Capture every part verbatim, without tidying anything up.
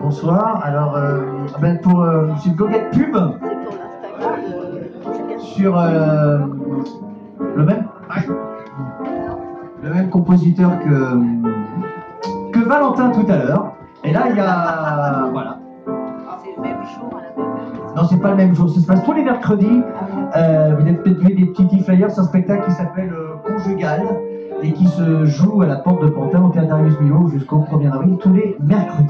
bonsoir. Alors, euh, ben pour euh, c'est une coquette pub sur euh, le même le même compositeur que que Valentin tout à l'heure. Et là, il y a voilà. C'est le même jour à la même heure. Non, c'est pas le même jour. Ça se passe tous les mercredis. Euh, vous avez peut-être vu des petits flyers. C'est un spectacle qui s'appelle euh, Conjugal et qui se joue à la Porte de Pantin au Théâtre Darius Milhaud jusqu'au premier avril tous les mercredis.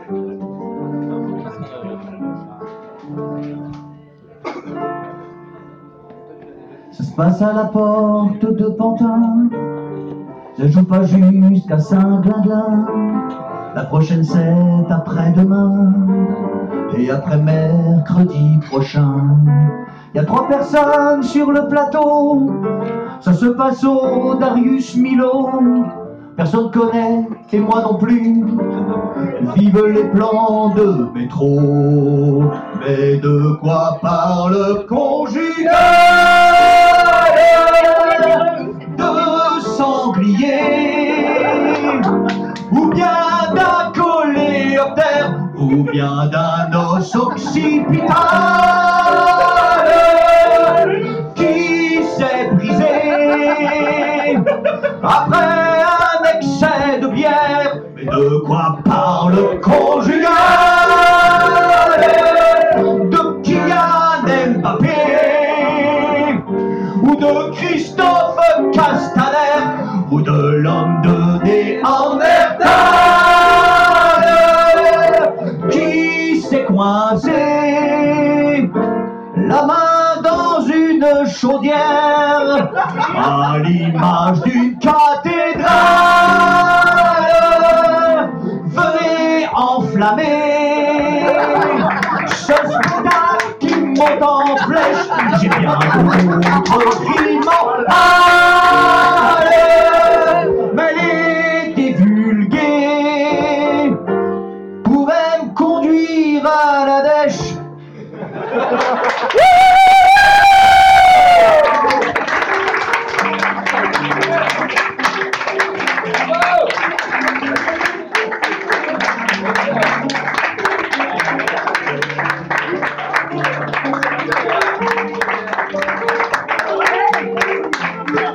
Ça se passe à la Porte de Pantin. Ne joue pas jusqu'à Saint-Glinglin. La prochaine c'est après-demain. Et après mercredi prochain. Il y a trois personnes sur le plateau. Ça se passe au Darius Milhaud. Personne connaît, et moi non plus. Vive les plans de métro. Mais de quoi parle Conjugal? De sanglier, ou bien d'un coléoptère, ou bien d'un os occipital qui s'est brisé après un excès de bière. Mais de quoi parle Conjugal? De Kylian Mbappé ou de Christophe Castaner ou de l'homme de Néandertal qui s'est coincé la main dans une chaudière à l'image d'une cathédrale. Venez enflammer ce spectacle qui monte en flèche. J'ai bien contre-criment. Allez, mais les divulguer pourraient me conduire à la dèche.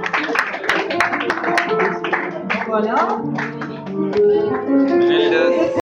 Voilà.